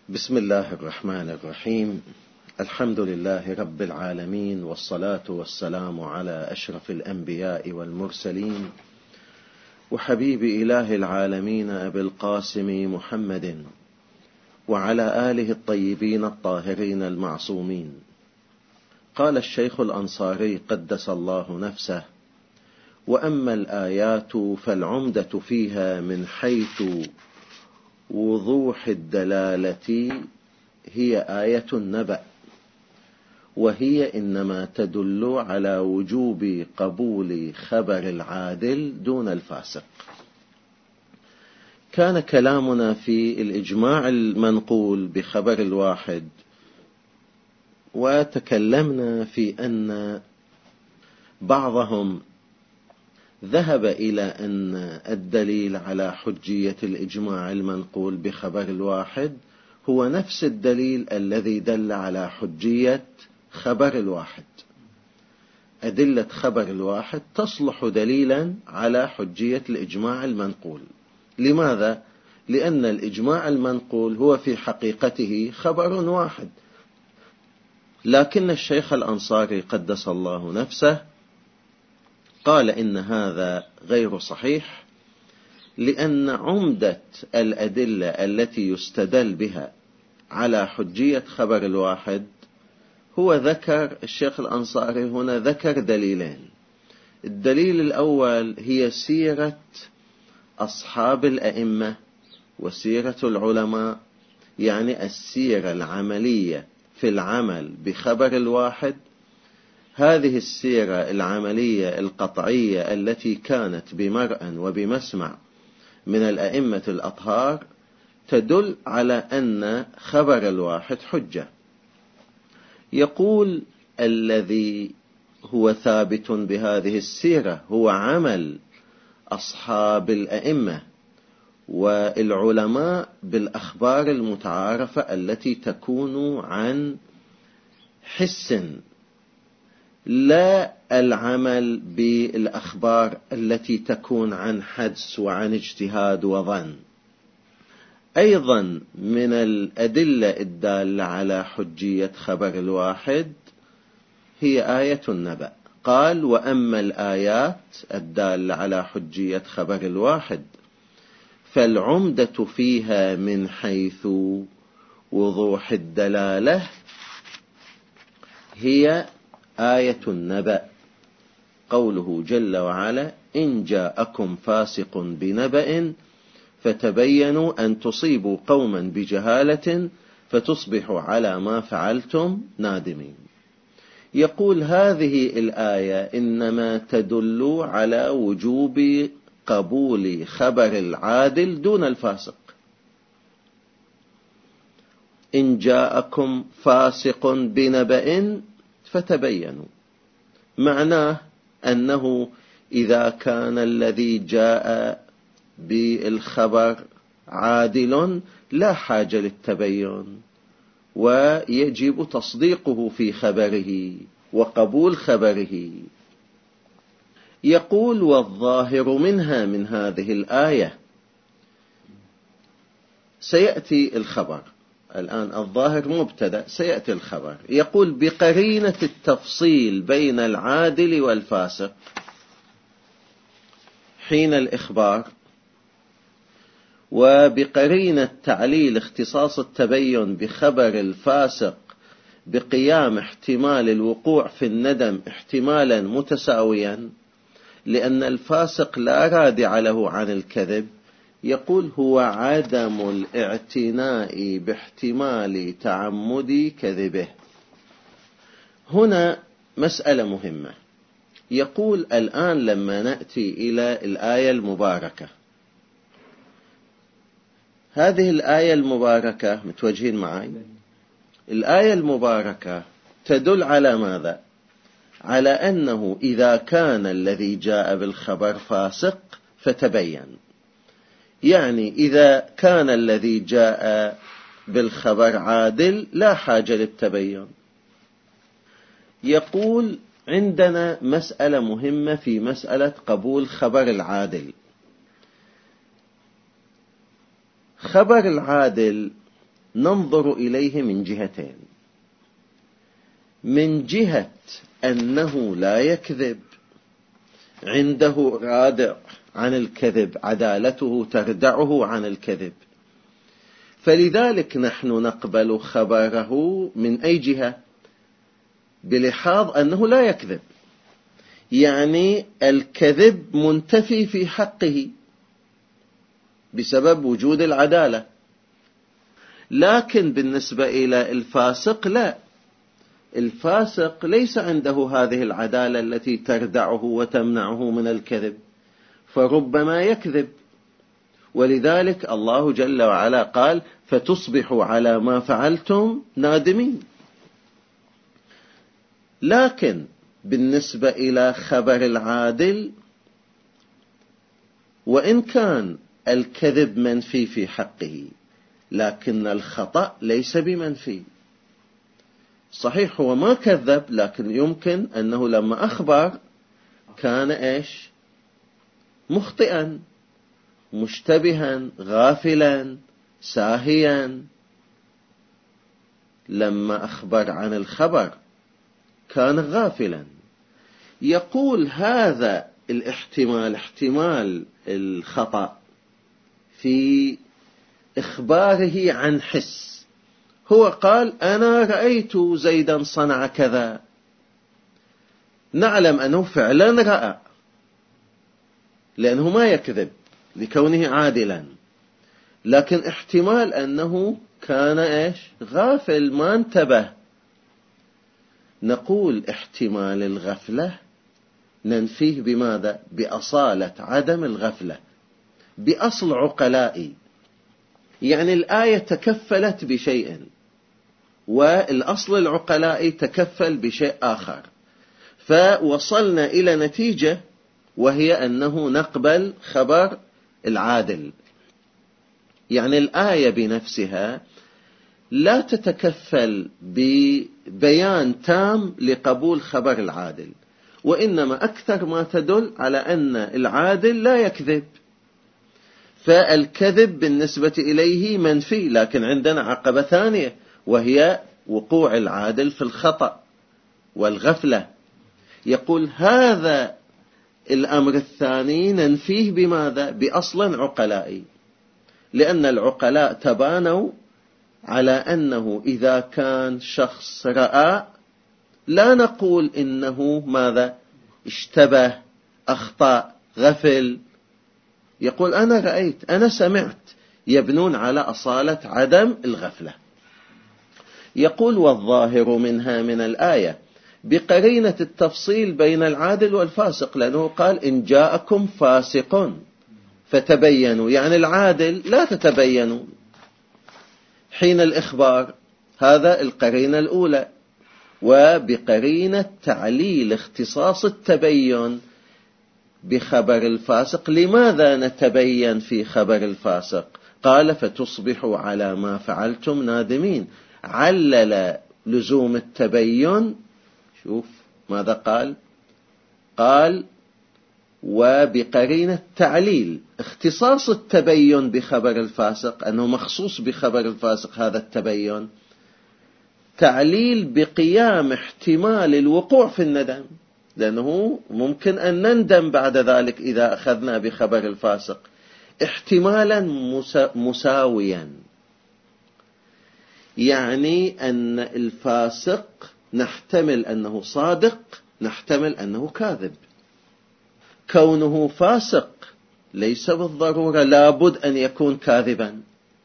بسم الله الرحمن الرحيم. الحمد لله رب العالمين، والصلاة والسلام على أشرف الأنبياء والمرسلين وحبيب إله العالمين أبي القاسم محمد وعلى آله الطيبين الطاهرين المعصومين. قال الشيخ الأنصاري قدس الله نفسه: وأما الآيات فالعمدة فيها من حيث وضوح الدلالة هي آية النبأ، وهي إنما تدل على وجوب قبول خبر العادل دون الفاسق. كان كلامنا في الإجماع المنقول بخبر الواحد، وتكلمنا في أن بعضهم ذهب إلى أن الدليل على حجية الإجماع المنقول بخبر الواحد هو نفس الدليل الذي دل على حجية خبر الواحد. أدلة خبر الواحد تصلح دليلا على حجية الإجماع المنقول. لماذا؟ لأن الإجماع المنقول هو في حقيقته خبر واحد، لكن الشيخ الأنصاري قدس الله نفسه قال إن هذا غير صحيح، لأن عمدة الأدلة التي يستدل بها على حجية خبر الواحد هو ذكر الشيخ الأنصاري هنا ذكر دليلين. الدليل الأول هي سيرة أصحاب الأئمة وسيرة العلماء، يعني السيرة العملية في العمل بخبر الواحد. هذه السيرة العملية القطعية التي كانت بمرأى وبمسمع من الأئمة الأطهار تدل على أن خبر الواحد حجة. يقول الذي هو ثابت بهذه السيرة هو عمل أصحاب الأئمة والعلماء بالأخبار المتعارفة التي تكون عن حس، لا العمل بالأخبار التي تكون عن حدس وعن اجتهاد وظن. أيضا من الأدلة الدالة على حجية خبر الواحد هي آية النبأ. قال: وأما الآيات الدالة على حجية خبر الواحد فالعمدة فيها من حيث وضوح الدلالة هي آية النبأ. قوله جل وعلا: إن جاءكم فاسق بنبأ فتبينوا أن تصيبوا قوما بجهالة فتصبحوا على ما فعلتم نادمين. يقول هذه الآية إنما تدل على وجوب قبول خبر العادل دون الفاسق. إن جاءكم فاسق بنبأ فتبينوا، معناه أنه إذا كان الذي جاء بالخبر عادل لا حاجة للتبين، ويجب تصديقه في خبره وقبول خبره. يقول: والظاهر منها من هذه الآية. سيأتي الخبر الآن، الظاهر مبتدأ، سيأتي الخبر. يقول: بقرينة التفصيل بين العادل والفاسق حين الإخبار، وبقرينة تعليل اختصاص التبين بخبر الفاسق بقيام احتمال الوقوع في الندم احتمالا متساويا، لأن الفاسق لا رادع له عن الكذب. يقول: هو عدم الاعتناء باحتمال تعمد كذبه. هنا مسألة مهمة. يقول الآن لما نأتي إلى الآية المباركة، هذه الآية المباركة متوجهين معي؟ الآية المباركة تدل على ماذا؟ على أنه إذا كان الذي جاء بالخبر فاسق فتبين، يعني إذا كان الذي جاء بالخبر عادل لا حاجة للتبين. يقول عندنا مسألة مهمة في مسألة قبول خبر العادل. خبر العادل ننظر إليه من جهتين: من جهة أنه لا يكذب، عنده رادع عن الكذب، عدالته تردعه عن الكذب، فلذلك نحن نقبل خبره من أي جهة؟ بلحاظ أنه لا يكذب، يعني الكذب منتفي في حقه بسبب وجود العدالة. لكن بالنسبة إلى الفاسق لا، الفاسق ليس عنده هذه العدالة التي تردعه وتمنعه من الكذب، فربما يكذب. ولذلك الله جل وعلا قال: فتصبحوا على ما فعلتم نادمين. لكن بالنسبة إلى خبر العادل، وإن كان الكذب منفي في حقه، لكن الخطأ ليس بمنفي. صحيح هو ما كذب، لكن يمكن أنه لما أخبر كان مخطئا، مشتبها، غافلا، ساهيا. لما أخبر عن الخبر كان غافلا. يقول هذا الاحتمال، احتمال الخطأ في إخباره عن حس. هو قال: أنا رأيت زيدا صنع كذا، نعلم أنه فعلا رأى، لأنه ما يكذب لكونه عادلا. لكن احتمال أنه كان غافل، ما انتبه. نقول احتمال الغفلة ننفيه بماذا؟ بأصالة عدم الغفلة، بأصل عقلائي. يعني الآية تكفلت بشيء، والأصل العقلائي تكفل بشيء آخر، فوصلنا إلى نتيجة، وهي أنه نقبل خبر العادل. يعني الآية بنفسها لا تتكفل ببيان تام لقبول خبر العادل، وإنما أكثر ما تدل على أن العادل لا يكذب، فالكذب بالنسبة إليه منفي. لكن عندنا عقبة ثانية، وهي وقوع العادل في الخطأ والغفلة. يقول هذا الأمر الثاني ننفيه بماذا؟ بأصل عقلائي، لأن العقلاء تبانوا على أنه إذا كان شخص رأى، لا نقول إنه ماذا؟ اشتبه، أخطأ، غفل. يقول أنا رأيت، أنا سمعت، يبنون على أصالة عدم الغفلة. يقول والظاهر منها من الآية بقرينة التفصيل بين العادل والفاسق، لأنه قال إن جاءكم فاسق فتبينوا، يعني العادل لا تتبينوا حين الإخبار. هذا القرينة الأولى. وبقرينة تعليل اختصاص التبين بخبر الفاسق، لماذا نتبين في خبر الفاسق؟ قال فتصبحوا على ما فعلتم نادمين. علل لزوم التبين، شوف ماذا قال وبقرينة تعليل اختصاص التبين بخبر الفاسق، أنه مخصوص بخبر الفاسق هذا التبين، تعليل بقيام احتمال الوقوع في الندم، لأنه ممكن أن نندم بعد ذلك إذا أخذنا بخبر الفاسق، احتمالا مساويا. يعني أن الفاسق نحتمل أنه صادق، نحتمل أنه كاذب. كونه فاسق ليس بالضرورة لابد أن يكون كاذبا،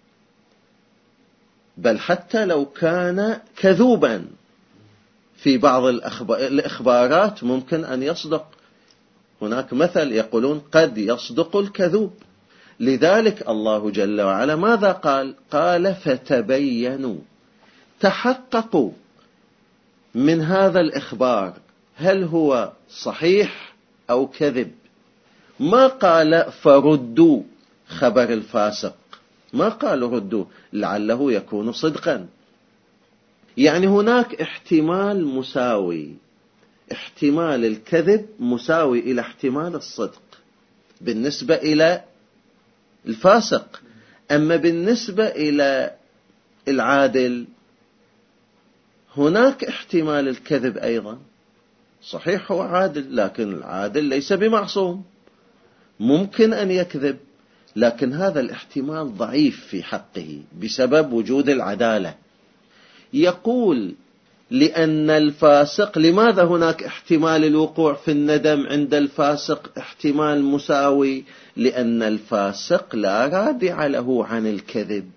بل حتى لو كان كذوبا في بعض الإخبارات ممكن أن يصدق. هناك مثل يقولون قد يصدق الكذوب. لذلك الله جل وعلا ماذا قال فتبينوا، تحققوا من هذا الإخبار هل هو صحيح أو كذب. ما قال فردوا خبر الفاسق، ما قالوا ردوا لعله يكون صدقا. يعني هناك احتمال مساوي، احتمال الكذب مساوي إلى احتمال الصدق بالنسبة إلى الفاسق. أما بالنسبة إلى العادل هناك احتمال الكذب أيضا. صحيح هو عادل، لكن العادل ليس بمعصوم، ممكن أن يكذب، لكن هذا الاحتمال ضعيف في حقه بسبب وجود العدالة. يقول لأن الفاسق، لماذا هناك احتمال الوقوع في الندم عند الفاسق احتمال مساوي؟ لأن الفاسق لا رادع له عن الكذب.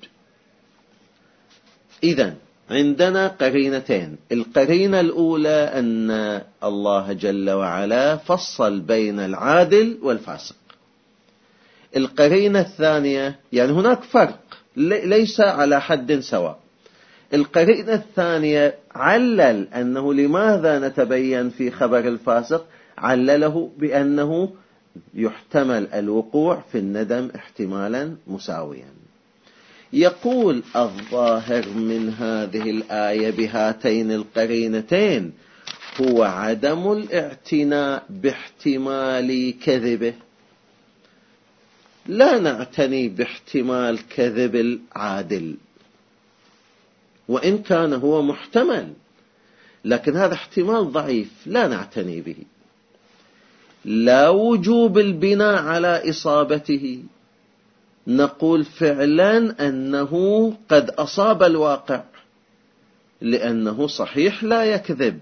إذن عندنا قرينتين. القرينة الأولى أن الله جل وعلا فصل بين العادل والفاسق. القرينة الثانية، يعني هناك فرق ليس على حد سواء. القرينة الثانية علل أنه لماذا نتبين في خبر الفاسق، علله بأنه يحتمل الوقوع في الندم احتمالا مساويا. يقول الظاهر من هذه الآية بهاتين القرينتين هو عدم الاعتناء باحتمال كذبه. لا نعتني باحتمال كذب العادل، وإن كان هو محتمل، لكن هذا احتمال ضعيف لا نعتني به. لا وجوب البناء على إصابته، نقول فعلا أنه قد أصاب الواقع، لأنه صحيح لا يكذب،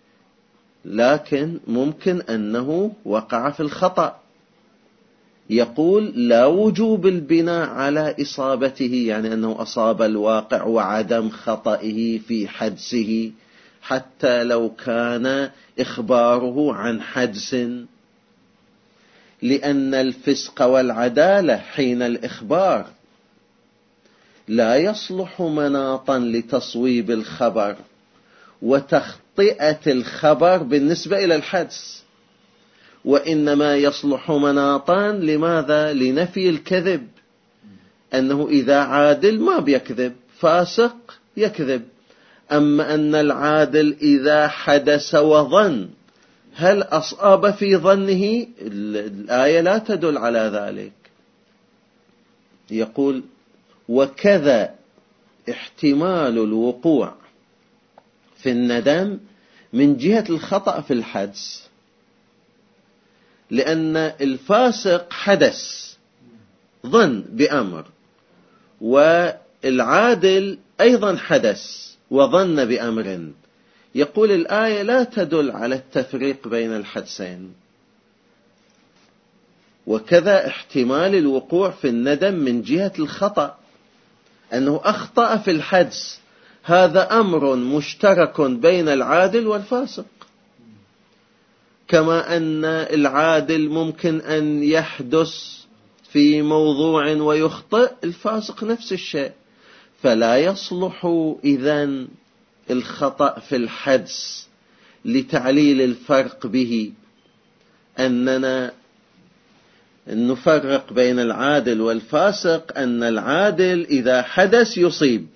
لكن ممكن أنه وقع في الخطأ. يقول لا وجوب البناء على إصابته، يعني أنه أصاب الواقع، وعدم خطئه في حدسه حتى لو كان إخباره عن حدس، لأن الفسق والعدالة حين الإخبار لا يصلح مناطا لتصويب الخبر وتخطئة الخبر بالنسبة إلى الحدس، وإنما يصلح مناطا لماذا؟ لنفي الكذب. أنه إذا عادل ما بيكذب، فاسق يكذب. أما أن العادل إذا حدث وظن، هل أصاب في ظنه؟ الآية لا تدل على ذلك. يقول وكذا احتمال الوقوع في الندم من جهة الخطأ في الحدس، لأن الفاسق حدث ظن بأمر، والعادل أيضا حدث وظن بأمر. يقول الآية لا تدل على التفريق بين الحدسين. وكذا احتمال الوقوع في الندم من جهة الخطأ، أنه أخطأ في الحدس، هذا أمر مشترك بين العادل والفاسق. كما أن العادل ممكن أن يحدث في موضوع ويخطئ، الفاسق نفس الشيء. فلا يصلح إذن الخطأ في الحدس لتعليل الفرق به، أننا نفرق بين العادل والفاسق، أن العادل إذا حدث يصيب،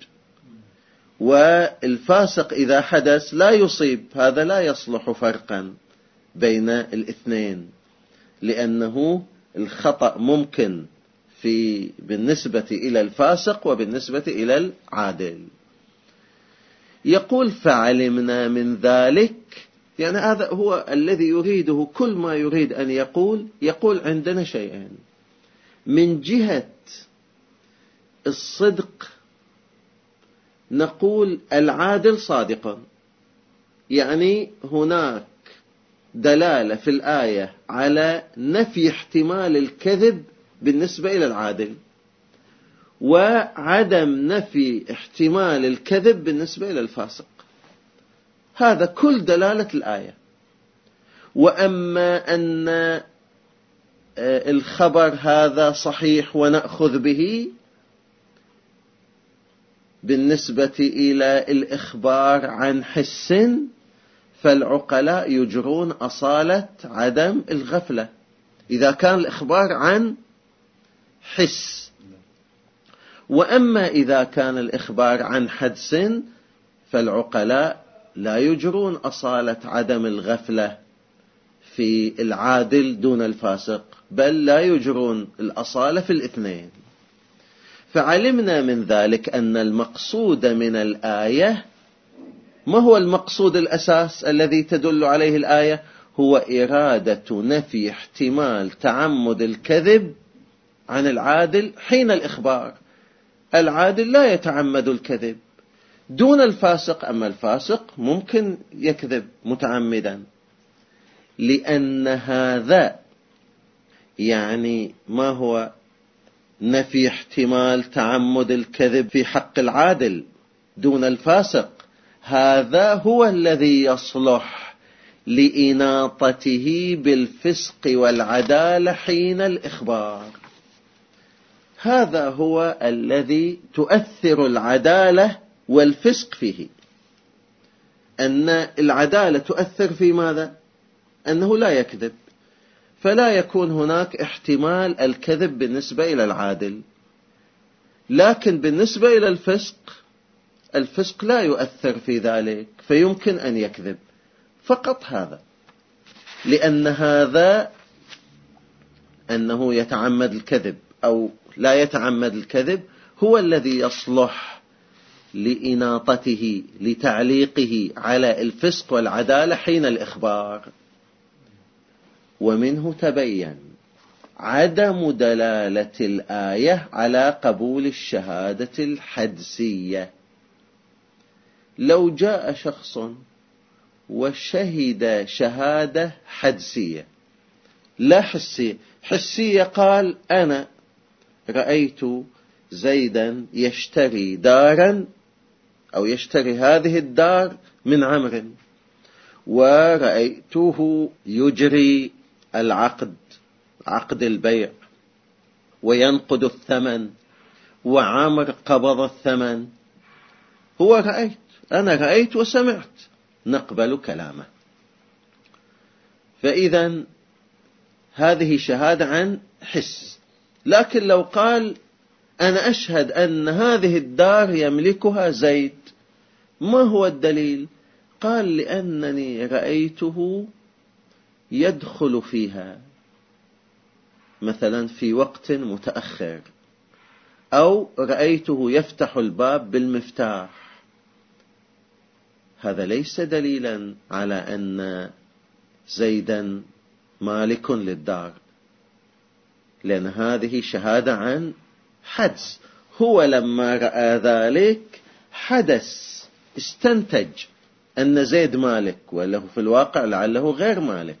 والفاسق إذا حدث لا يصيب. هذا لا يصلح فرقا بين الاثنين، لأنه الخطأ ممكن بالنسبة إلى الفاسق وبالنسبة إلى العادل. يقول فعلمنا من ذلك، يعني هذا هو الذي يريده، كل ما يريد أن يقول عندنا شيئين. من جهة الصدق نقول العادل صادق، يعني هناك دلالة في الآية على نفي احتمال الكذب بالنسبة إلى العادل، وعدم نفي احتمال الكذب بالنسبة إلى الفاسق. هذا كل دلالة الآية. وأما أن الخبر هذا صحيح ونأخذ به بالنسبة إلى الإخبار عن حس، فالعقلاء يجرون أصالة عدم الغفلة إذا كان الإخبار عن حس. وأما إذا كان الإخبار عن حدس، فالعقلاء لا يجرون أصالة عدم الغفلة في العادل دون الفاسق، بل لا يجرون الأصالة في الاثنين. فعلمنا من ذلك أن المقصود من الآية، ما هو المقصود الأساس الذي تدل عليه الآية؟ هو إرادة نفي احتمال تعمد الكذب عن العادل حين الإخبار. العادل لا يتعمد الكذب دون الفاسق، أما الفاسق ممكن يكذب متعمدا، لأن هذا يعني ما هو نفي احتمال تعمد الكذب في حق العادل دون الفاسق، هذا هو الذي يصلح لإناطته بالفسق والعدالة حين الإخبار. هذا هو الذي تؤثر العدالة والفسق فيه، أن العدالة تؤثر في ماذا؟ أنه لا يكذب، فلا يكون هناك احتمال الكذب بالنسبة إلى العادل. لكن بالنسبة إلى الفسق لا يؤثر في ذلك، فيمكن أن يكذب فقط هذا، لأن هذا أنه يتعمد الكذب أو لا يتعمد الكذب هو الذي يصلح لإناطته لتعليقه على الفسق والعدالة حين الإخبار. ومنه تبين عدم دلالة الآية على قبول الشهادة الحدسية. لو جاء شخص وشهد شهادة حدسية لا حسية، حسية قال أنا رأيت زيدا يشتري دارا أو يشتري هذه الدار من عمرو، ورأيته يجري عقد البيع وينقد الثمن، وعمر قبض الثمن. هو أنا رأيت وسمعت، نقبل كلامه. فإذا هذه شهادة عن حس. لكن لو قال أنا أشهد أن هذه الدار يملكها زيد، ما هو الدليل؟ قال لأنني رأيته يدخل فيها مثلا في وقت متأخر، أو رأيته يفتح الباب بالمفتاح. هذا ليس دليلا على أن زيدا مالك للدار، لأن هذه شهادة عن حدس. هو لما رأى ذلك حدث، استنتج أن زيد مالك، وله في الواقع لعله غير مالك.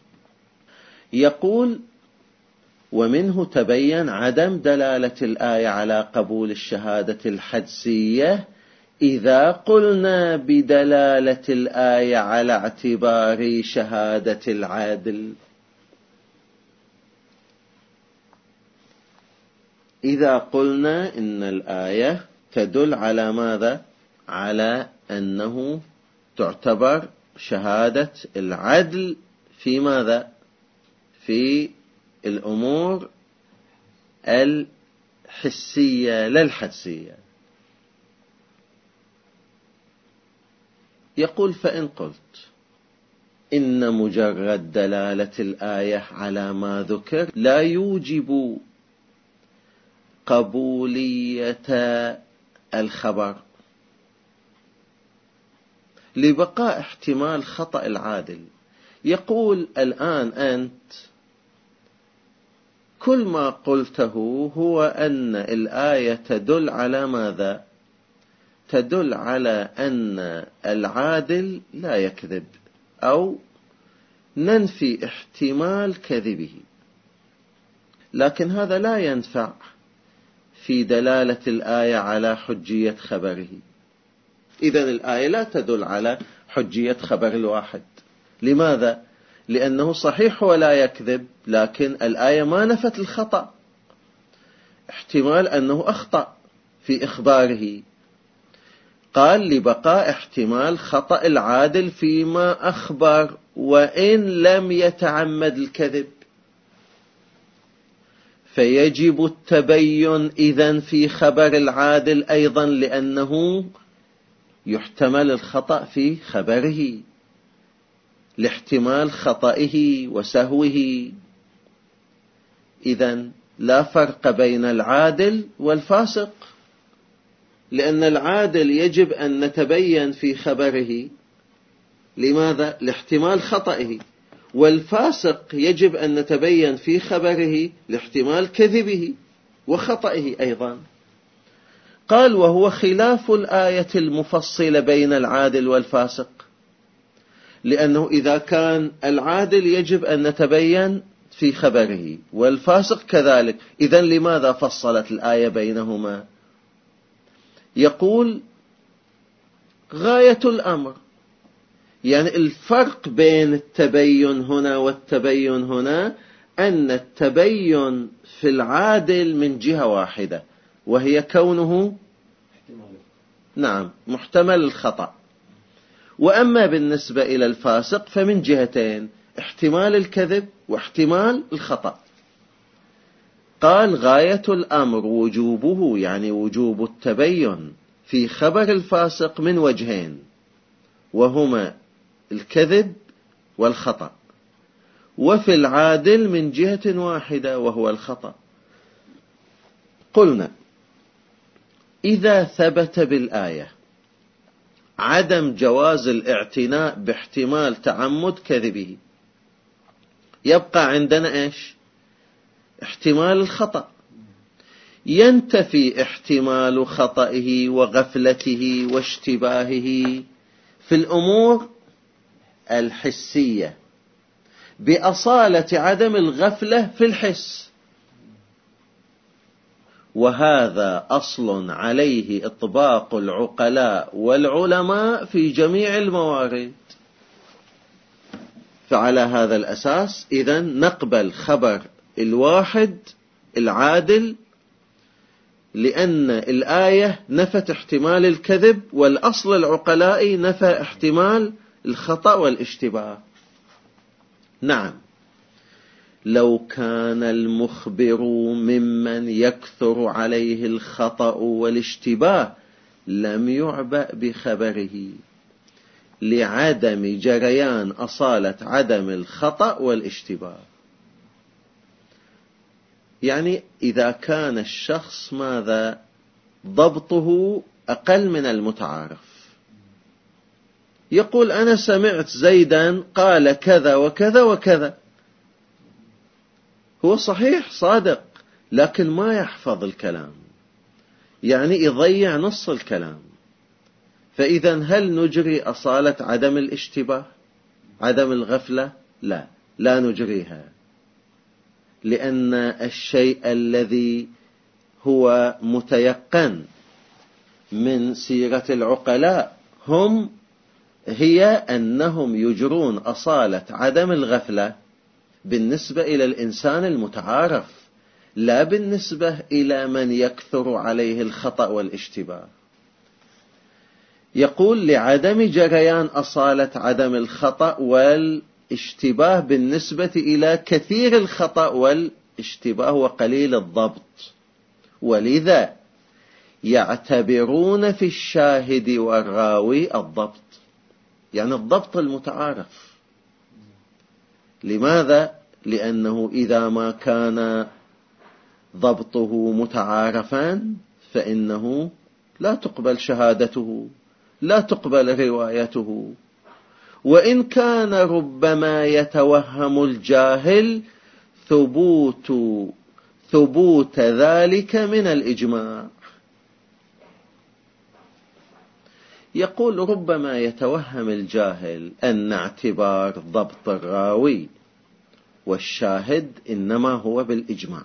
يقول ومنه تبين عدم دلالة الآية على قبول الشهادة الحدسية إذا قلنا بدلالة الآية على اعتبار شهادة العادل. إذا قلنا إن الآية تدل على ماذا؟ على أنه تعتبر شهادة العدل في ماذا؟ في الأمور الحسية لا الحدسية. يقول فإن قلت إن مجرد دلالة الآية على ما ذكر لا يوجب قبولية الخبر لبقاء احتمال خطأ العادل. يقول الآن أنت كل ما قلته هو أن الآية تدل على ماذا؟ تدل على أن العادل لا يكذب، أو ننفي احتمال كذبه، لكن هذا لا ينفع في دلالة الآية على حجية خبره. إذن الآية لا تدل على حجية خبر الواحد. لماذا؟ لأنه صحيح ولا يكذب، لكن الآية ما نفت الخطأ، احتمال أنه أخطأ في إخباره. قال لبقاء احتمال خطأ العادل فيما أخبر وإن لم يتعمد الكذب، فيجب التبين إذن في خبر العادل أيضا، لأنه يحتمل الخطأ في خبره لاحتمال خطئه وسهوه. إذن لا فرق بين العادل والفاسق، لأن العادل يجب أن نتبين في خبره. لماذا؟ لاحتمال خطئه. والفاسق يجب أن نتبين في خبره لاحتمال كذبه وخطئه أيضا. قال: وهو خلاف الآية المفصلة بين العادل والفاسق، لأنه إذا كان العادل يجب أن نتبين في خبره والفاسق كذلك، إذن لماذا فصلت الآية بينهما؟ يقول: غاية الأمر، يعني الفرق بين التبين هنا والتبين هنا أن التبين في العادل من جهة واحدة، وهي كونه محتمل الخطأ. وأما بالنسبة إلى الفاسق فمن جهتين: احتمال الكذب واحتمال الخطأ. قال: غاية الأمر وجوبه، يعني وجوب التبين في خبر الفاسق من وجهين، وهما الكذب والخطأ، وفي العادل من جهة واحدة وهو الخطأ. قلنا: إذا ثبت بالآية عدم جواز الاعتناء باحتمال تعمد كذبه، يبقى عندنا إيش؟ احتمال الخطأ. ينتفي احتمال خطئه وغفلته واشتباهه في الأمور الحسية بأصالة عدم الغفلة في الحس، وهذا أصل عليه إطباق العقلاء والعلماء في جميع الموارد. فعلى هذا الأساس إذن نقبل خبر الواحد العادل، لأن الآية نفت احتمال الكذب، والأصل العقلائي نفى احتمال الخطأ والاشتباه. نعم، لو كان المخبر ممن يكثر عليه الخطأ والاشتباه لم يعبأ بخبره، لعدم جريان أصالة عدم الخطأ والاشتباه. يعني إذا كان الشخص ماذا؟ ضبطه أقل من المتعارف، يقول: أنا سمعت زيدا قال كذا وكذا وكذا، هو صحيح صادق، لكن ما يحفظ الكلام، يعني يضيع نص الكلام. فإذا هل نجري أصالة عدم الاشتباه، عدم الغفلة؟ لا نجريها، لأن الشيء الذي هو متيقن من سيرة العقلاء هي أنهم يجرون أصالة عدم الغفلة بالنسبة إلى الإنسان المتعارف، لا بالنسبة إلى من يكثر عليه الخطأ والاشتباه. يقول: لعدم جريان أصالة عدم الخطأ والاشتباه بالنسبة إلى كثير الخطأ والاشتباه وقليل الضبط، ولذا يعتبرون في الشاهد والراوي الضبط، يعني الضبط المتعارف. لماذا؟ لأنه إذا ما كان ضبطه متعارفا فإنه لا تقبل شهادته، لا تقبل روايته. وإن كان ربما يتوهم الجاهل ثبوت ذلك من الإجماع. يقول: ربما يتوهم الجاهل أن اعتبار ضبط الراوي والشاهد إنما هو بالإجماع.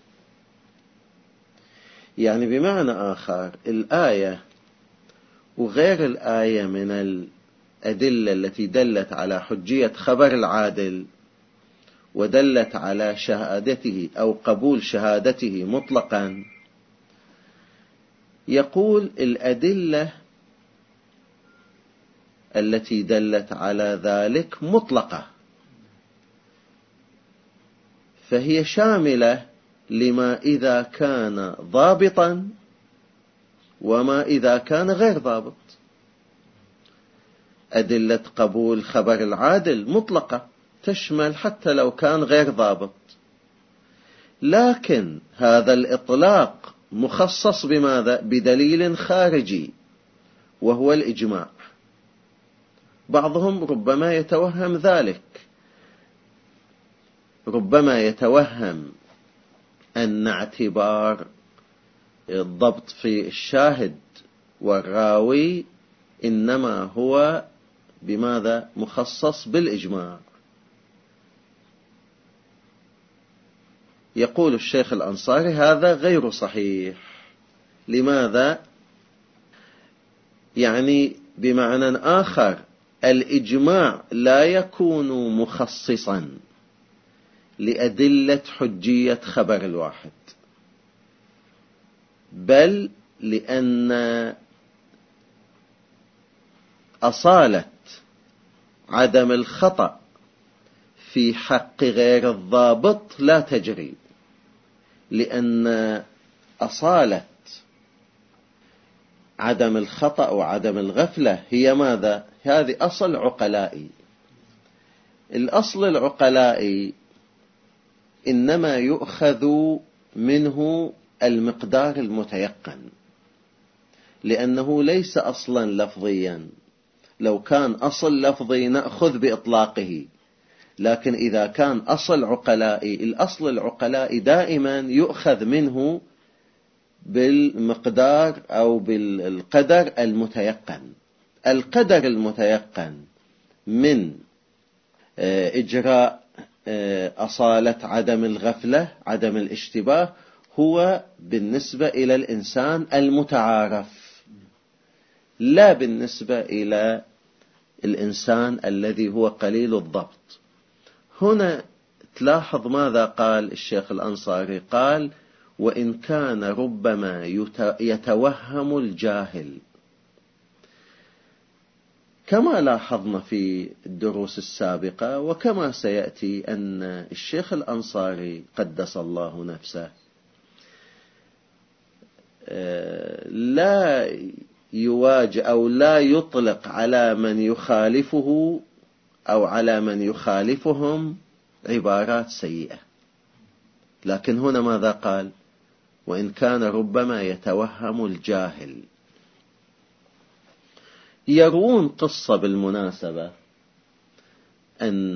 يعني بمعنى آخر، الآية وغير الآية من الأدلة التي دلت على حجية خبر العادل ودلت على شهادته أو قبول شهادته مطلقا، يقول: الأدلة التي دلت على ذلك مطلقة، فهي شاملة لما إذا كان ضابطا وما إذا كان غير ضابط. أدلة قبول خبر العادل مطلقة، تشمل حتى لو كان غير ضابط. لكن هذا الإطلاق مخصص بماذا؟ بدليل خارجي وهو الإجماع. بعضهم ربما يتوهم ذلك، ربما يتوهم أن اعتبار الضبط في الشاهد والراوي إنما هو بماذا؟ مخصص بالإجماع. يقول الشيخ الأنصاري هذا غير صحيح. لماذا؟ يعني بمعنى آخر الإجماع لا يكون مخصصا لأدلة حجية خبر الواحد، بل لأن أصالة عدم الخطأ في حق غير الضابط لا تجري، لأن أصالة عدم الخطأ وعدم الغفلة هي ماذا؟ هذه أصل عقلائي. الأصل العقلائي إنما يؤخذ منه المقدار المتيقن، لأنه ليس أصلا لفظيا. لو كان أصل لفظي نأخذ بإطلاقه، لكن إذا كان أصل عقلائي، الأصل العقلائي دائما يؤخذ منه بالمقدار أو بالقدر المتيقن. القدر المتيقن من إجراء أصالة عدم الغفلة، عدم الاشتباه، هو بالنسبة إلى الإنسان المتعارف، لا بالنسبة إلى الإنسان الذي هو قليل الضبط. هنا تلاحظ ماذا قال الشيخ الأنصاري؟ قال: وإن كان ربما يتوهم الجاهل. كما لاحظنا في الدروس السابقة وكما سيأتي أن الشيخ الأنصاري قدس الله نفسه لا يواجه أو لا يطلق على من يخالفه أو على من يخالفهم عبارات سيئة، لكن هنا ماذا قال؟ وإن كان ربما يتوهم الجاهل. يروون قصة بالمناسبة أن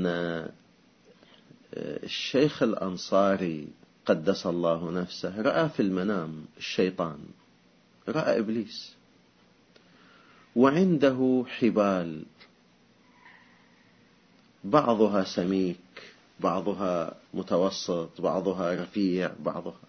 الشيخ الأنصاري قدس الله نفسه رأى في المنام الشيطان، رأى إبليس، وعنده حبال بعضها سميك، بعضها متوسط، بعضها رفيع، بعضها.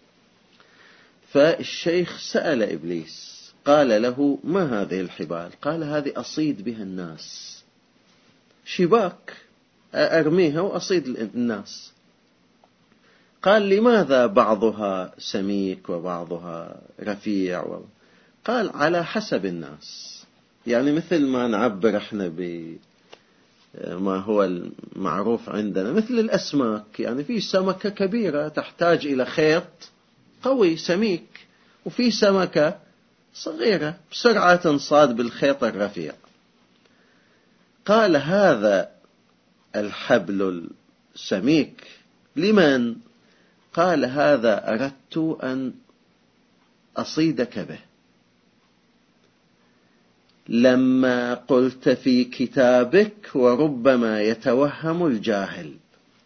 فالشيخ سأل إبليس، قال له: ما هذه الحبال؟ قال: هذه أصيد بها الناس، شباك أرميها وأصيد الناس. قال: لماذا بعضها سميك وبعضها رفيع؟ قال: على حسب الناس. يعني مثل ما نعبر احنا بما هو المعروف عندنا مثل الأسماك، يعني في سمكة كبيرة تحتاج إلى خيط قوي سميك، وفي سمكة صغيرة بسرعة تنصاد بالخيط الرفيع. قال: هذا الحبل السميك لمن؟ قال: هذا أردت أن أصيدك به لما قلت في كتابك وربما يتوهم الجاهل.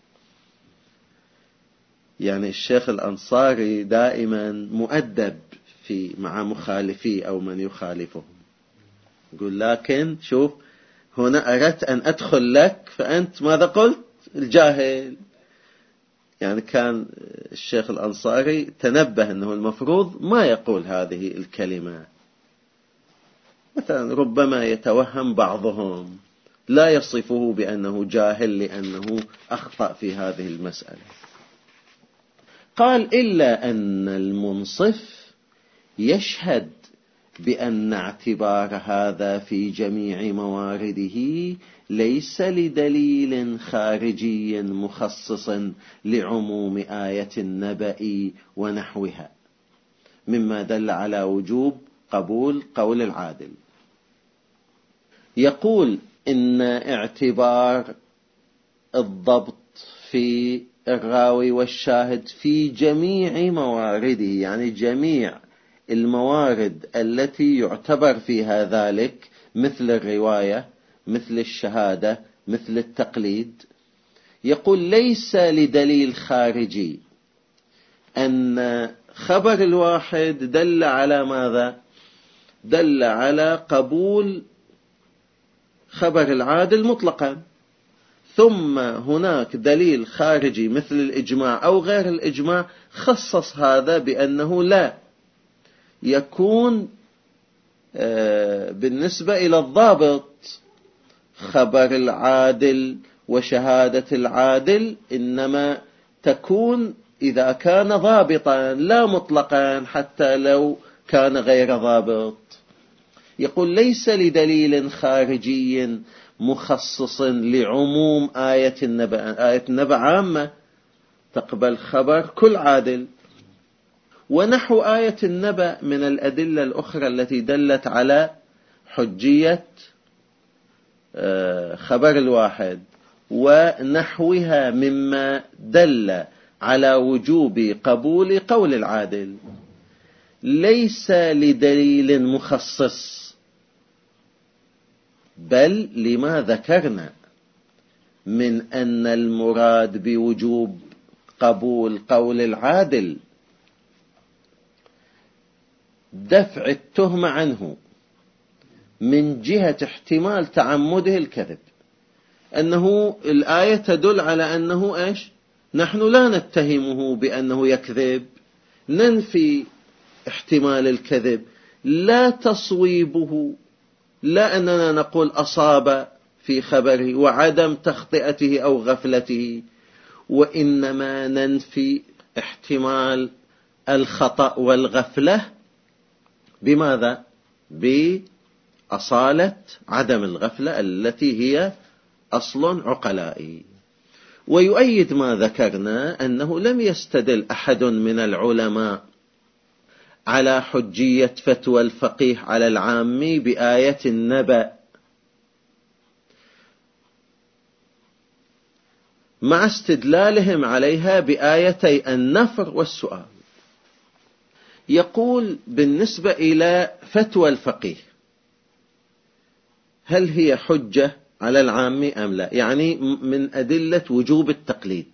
يعني الشيخ الأنصاري دائما مؤدب مع مخالفيه أو من يخالفهم، يقول: لكن شوف هنا أردت أن أدخل لك فأنت ماذا قلت؟ الجاهل. يعني كان الشيخ الأنصاري تنبه أنه المفروض ما يقول هذه الكلمة. مثلا ربما يتوهم بعضهم، لا يصفه بأنه جاهل لأنه أخطأ في هذه المسألة. قال: إلا أن المنصف يشهد بأن اعتبار هذا في جميع موارده ليس لدليل خارجي مخصص لعموم آية النبأ ونحوها، مما دل على وجوب قبول قول العادل. يقول إن اعتبار الضبط في الراوي والشاهد في جميع موارده، يعني جميع الموارد التي يعتبر فيها ذلك، مثل الرواية، مثل الشهادة، مثل التقليد. يقول ليس لدليل خارجي أن خبر الواحد دل على ماذا؟ دل على قبول خبر العادل مطلقا، ثم هناك دليل خارجي مثل الإجماع أو غير الإجماع خصص هذا بأنه لا يكون بالنسبة إلى الضابط خبر العادل وشهادة العادل، إنما تكون إذا كان ضابطا لا مطلقا حتى لو كان غير ضابط. يقول ليس لدليل خارجي مخصص لعموم آية النبأ. آية النبأ عامة تقبل خبر كل عادل، ونحو آية النبأ من الأدلة الأخرى التي دلت على حجية خبر الواحد، ونحوها مما دل على وجوب قبول قول العادل. ليس لدليل مخصص، بل لما ذكرنا من أن المراد بوجوب قبول قول العادل دفع التهمة عنه من جهة احتمال تعمده الكذب، أنه الآية تدل على أنه إيش؟ نحن لا نتهمه بأنه يكذب، ننفي احتمال الكذب، لا تصويبه، لا أننا نقول أصاب في خبره وعدم تخطئته أو غفلته، وإنما ننفي احتمال الخطأ والغفلة. بماذا؟ بأصالة عدم الغفلة التي هي أصل عقلائي. ويؤيد ما ذكرنا أنه لم يستدل أحد من العلماء على حجية فتوى الفقيه على العامي بآية النبأ، مع استدلالهم عليها بآيتي النفر والسؤال. يقول بالنسبة إلى فتوى الفقيه هل هي حجة على العامي أم لا؟ يعني من أدلة وجوب التقليد.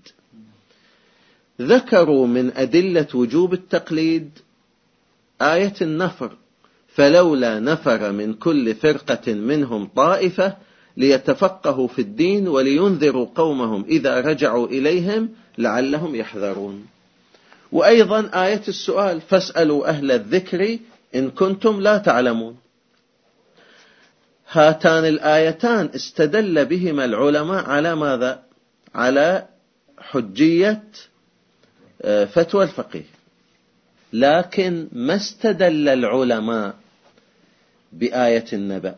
ذكروا من أدلة وجوب التقليد آية النفر: فلولا نفر من كل فرقة منهم طائفة ليتفقهوا في الدين ولينذروا قومهم إذا رجعوا إليهم لعلهم يحذرون. وأيضا آية السؤال: فاسألوا أهل الذكر إن كنتم لا تعلمون. هاتان الآيتان استدل بهما العلماء على ماذا؟ على حجية فتوى الفقيه، لكن ما استدل العلماء بآية النبأ.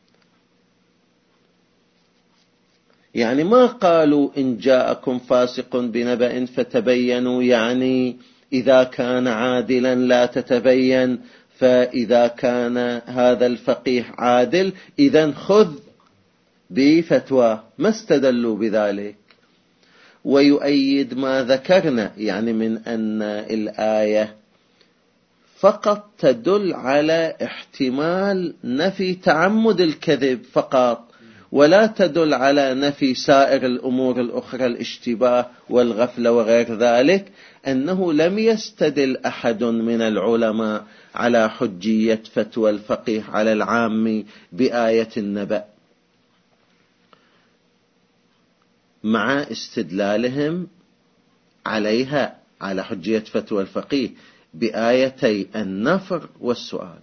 يعني ما قالوا إن جاءكم فاسق بنبأ فتبينوا، يعني إذا كان عادلا لا تتبين، فإذا كان هذا الفقيه عادل إذن خذ بفتوى. ما استدلوا بذلك. ويؤيد ما ذكرنا يعني من أن الآية فقط تدل على احتمال نفي تعمد الكذب فقط، ولا تدل على نفي سائر الأمور الأخرى، الاشتباه والغفلة وغير ذلك. أنه لم يستدل أحد من العلماء على حجية فتوى الفقيه على العام بآية النبأ، مع استدلالهم عليها على حجية فتوى الفقيه بآيتي النفر والسؤال.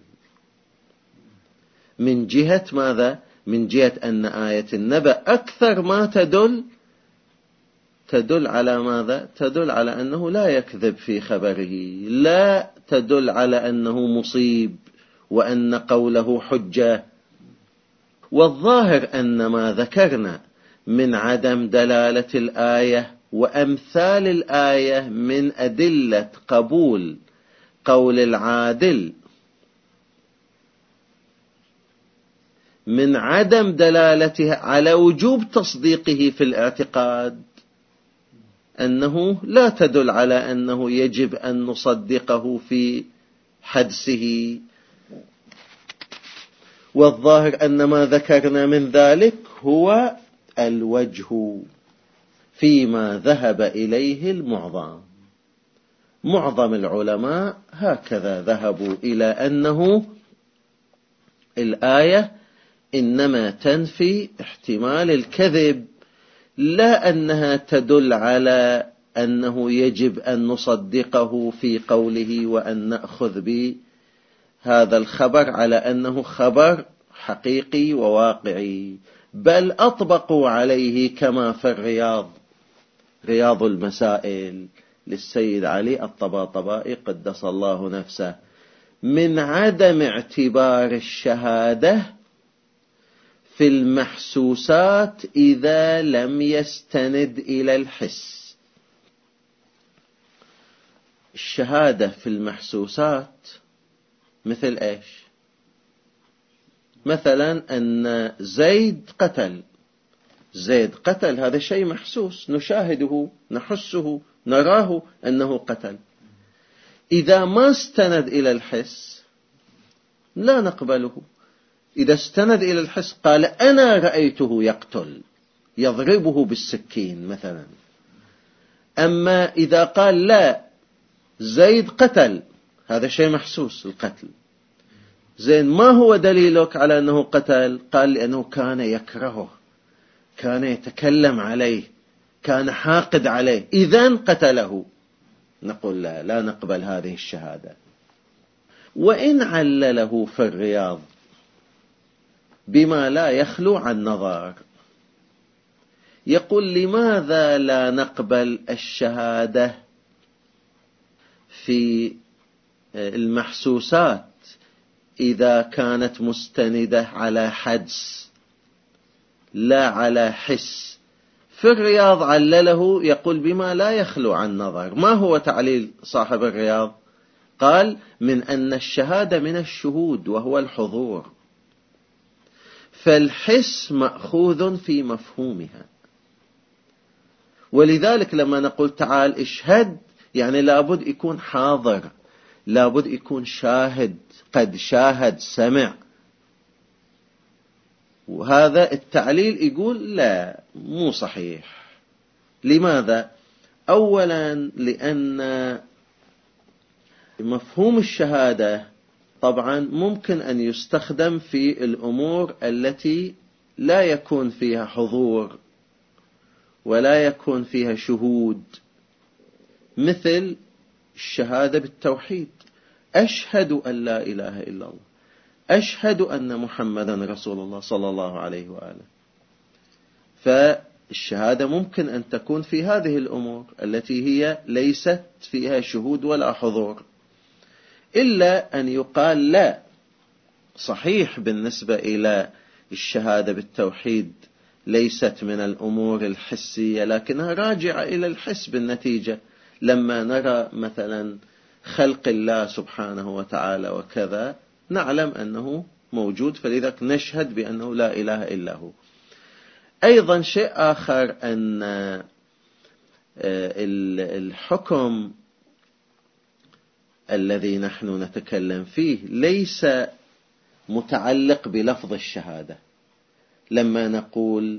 من جهة ماذا؟ من جهة أن آية النبأ أكثر ما تدل على ماذا؟ تدل على أنه لا يكذب في خبره، لا تدل على أنه مصيب وأن قوله حجة. والظاهر أن ما ذكرنا من عدم دلالة الآية وأمثال الآية من أدلة قبول قول العادل، من عدم دلالتها على وجوب تصديقه في الاعتقاد. أنه لا تدل على أنه يجب أن نصدقه في حدسه. والظاهر أن ما ذكرنا من ذلك هو الوجه فيما ذهب إليه المعظم. معظم العلماء هكذا ذهبوا إلى أنه الآية إنما تنفي احتمال الكذب، لا أنها تدل على أنه يجب أن نصدقه في قوله وأن نأخذ بهذا الخبر على أنه خبر حقيقي وواقعي، بل أطبقوا عليه كما في رياض المسائل للسيد علي الطباطبائي قدس الله نفسه، من عدم اعتبار الشهادة في المحسوسات إذا لم يستند إلى الحس. الشهادة في المحسوسات مثل إيش؟ مثلا أن زيد قتل، هذا شيء محسوس، نشاهده، نحسه، نراه أنه قتل. إذا ما استند إلى الحس لا نقبله. إذا استند إلى الحس قال أنا رأيته يقتل، يضربه بالسكين مثلا. أما إذا قال لا زيد قتل، هذا شيء محسوس القتل. زين، ما هو دليلك على أنه قتل؟ قال لأنه كان يكرهه، كان يتكلم عليه، كان حاقد عليه، إذن قتله. نقول لا نقبل هذه الشهادة. وإن علله في الرياض بما لا يخلو عن نظر، يقول لماذا لا نقبل الشهادة في المحسوسات إذا كانت مستندة على حدس لا على حس؟ في الرياض علله، يقول بما لا يخلو عن نظر. ما هو تعليل صاحب الرياض؟ قال من أن الشهادة من الشهود وهو الحضور، فالحس مأخوذ في مفهومها. ولذلك لما نقول تعال اشهد، يعني لابد يكون حاضر، لابد يكون شاهد، قد شاهد، سمع. وهذا التعليل يقول لا، مو صحيح. لماذا؟ أولا لأن مفهوم الشهادة طبعا ممكن أن يستخدم في الأمور التي لا يكون فيها حضور ولا يكون فيها شهود، مثل الشهادة بالتوحيد، أشهد أن لا إله إلا الله، أشهد أن محمدا رسول الله صلى الله عليه وآله. فالشهادة ممكن أن تكون في هذه الأمور التي هي ليست فيها شهود ولا حضور. إلا أن يقال لا، صحيح بالنسبة إلى الشهادة بالتوحيد ليست من الأمور الحسية، لكنها راجعة إلى الحس بالنتيجة. لما نرى مثلا خلق الله سبحانه وتعالى وكذا نعلم أنه موجود، فلذلك نشهد بأنه لا إله إلا هو. أيضا شيء آخر أن الحكم الذي نحن نتكلم فيه ليس متعلق بلفظ الشهادة. لما نقول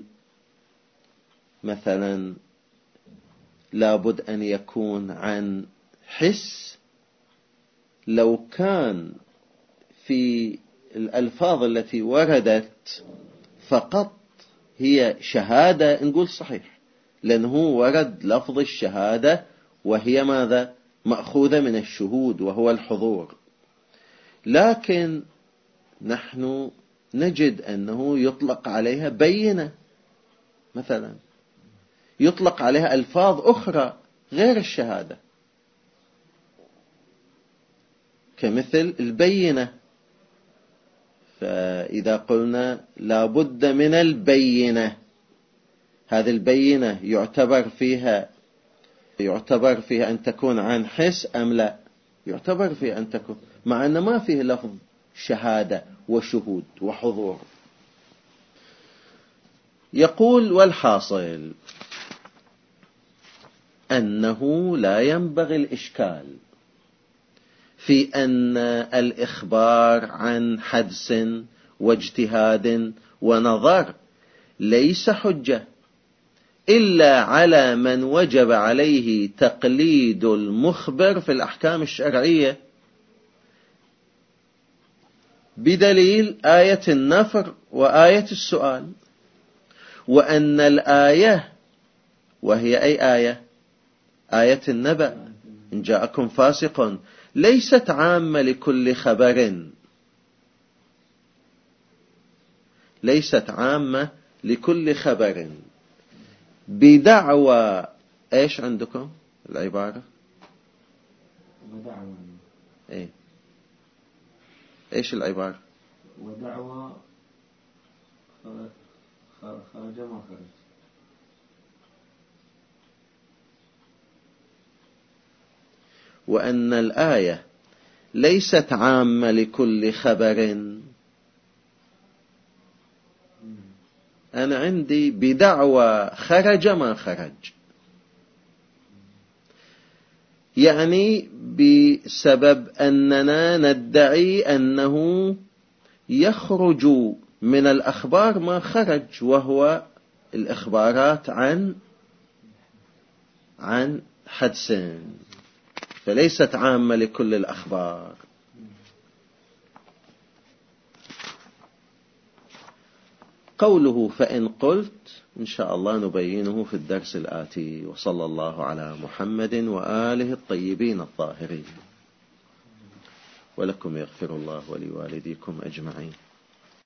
مثلا لابد أن يكون عن حس، لو كان في الألفاظ التي وردت فقط هي شهادة نقول صحيح، لأنه ورد لفظ الشهادة وهي ماذا؟ مأخوذة من الشهود وهو الحضور. لكن نحن نجد أنه يطلق عليها بينة، مثلا يطلق عليها ألفاظ أخرى غير الشهادة، كمثل البينة. فإذا قلنا لابد من البينة، هذه البينة يعتبر فيها أن تكون عن حس أم لا؟ يعتبر فيها أن تكون، مع أن ما فيه لفظ شهادة وشهود وحضور. يقول والحاصل أنه لا ينبغي الإشكال في أن الإخبار عن حدس واجتهاد ونظر ليس حجة إلا على من وجب عليه تقليد المخبر في الأحكام الشرعية، بدليل آية النفر وآية السؤال. وأن الآية، وهي أي آية؟ آية النبأ، إن جاءكم فاسق، ليست عامة لكل خبر، ليست عامة لكل خبر، بدعوى ايش عندكم العبارة؟ ودعوى ايش العبارة؟ ودعوى خرج ما خرج. وأن الآية ليست عامة لكل خبر، أنا عندي بدعوى خرج ما خرج، يعني بسبب أننا ندعي أنه يخرج من الأخبار ما خرج، وهو الإخبارات عن حدث، فليست عامة لكل الأخبار. قوله فإن قلت إن شاء الله نبينه في الدرس الآتي، وصلى الله على محمد وآله الطيبين الطاهرين، ولكم يغفر الله ولوالديكم أجمعين.